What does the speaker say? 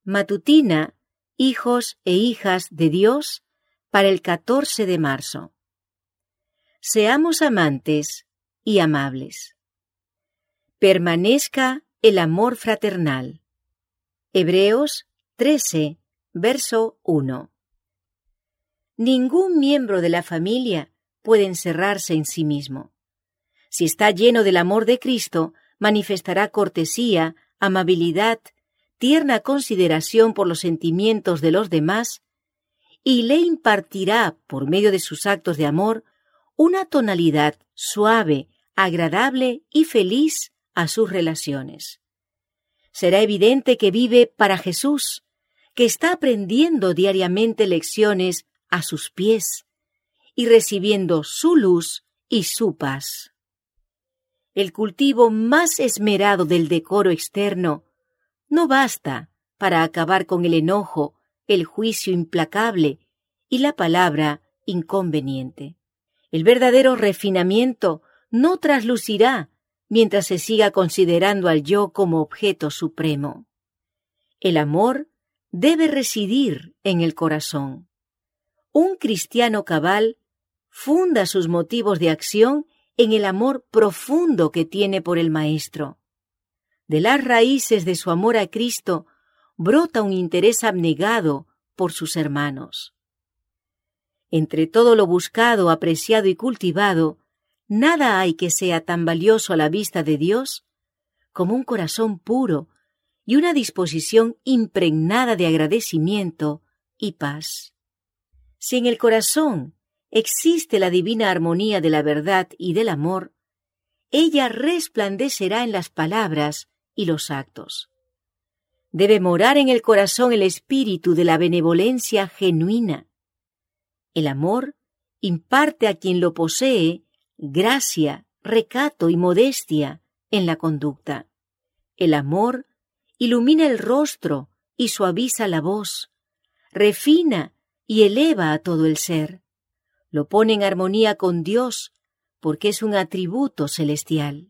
Matutina, hijos e hijas de Dios, para el 14 de marzo. Seamos amantes y amables. Permanezca el amor fraternal. Hebreos 13, verso 1. Ningún miembro de la familia puede encerrarse en sí mismo. Si está lleno del amor de Cristo, manifestará cortesía, amabilidad, tierna consideración por los sentimientos de los demás y le impartirá, por medio de sus actos de amor, una tonalidad suave, agradable y feliz a sus relaciones. Será evidente que vive para Jesús, que está aprendiendo diariamente lecciones a sus pies y recibiendo su luz y su paz. El cultivo más esmerado del decoro externo no basta para acabar con el enojo, el juicio implacable y la palabra inconveniente. El verdadero refinamiento no traslucirá mientras se siga considerando al yo como objeto supremo. El amor debe residir en el corazón. Un cristiano cabal funda sus motivos de acción en el amor profundo que tiene por el Maestro. De las raíces de su amor a Cristo brota un interés abnegado por sus hermanos. Entre todo lo buscado, apreciado y cultivado, nada hay que sea tan valioso a la vista de Dios como un corazón puro y una disposición impregnada de agradecimiento y paz. Si en el corazón existe la divina armonía de la verdad y del amor, ella resplandecerá en las palabras y los actos. Debe morar en el corazón el espíritu de la benevolencia genuina. El amor imparte a quien lo posee gracia, recato y modestia en la conducta. El amor ilumina el rostro y suaviza la voz, refina y eleva a todo el ser. Lo pone en armonía con Dios porque es un atributo celestial.